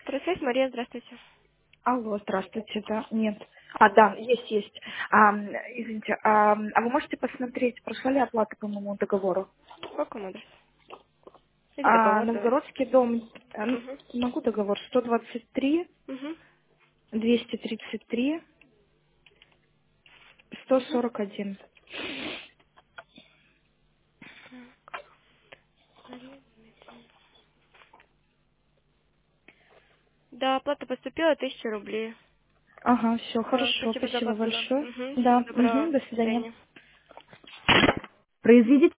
Просвет Мария, здравствуйте. Алло, здравствуйте, да, нет. Да, есть. Извините, а вы можете посмотреть, прошла ли оплата по моему договору? По какому адресу? Или договор, давай. Новгородский дом, Угу. могу договор, 123, Угу. 233, Угу. 141. Мария Дмитриевна. Да, оплата поступила, 1000 рублей. Ага, все, Все, хорошо, спасибо за спасибо оплату, да. большое. Угу. Да, Всего доброго. до До свидания. свидания. Произведите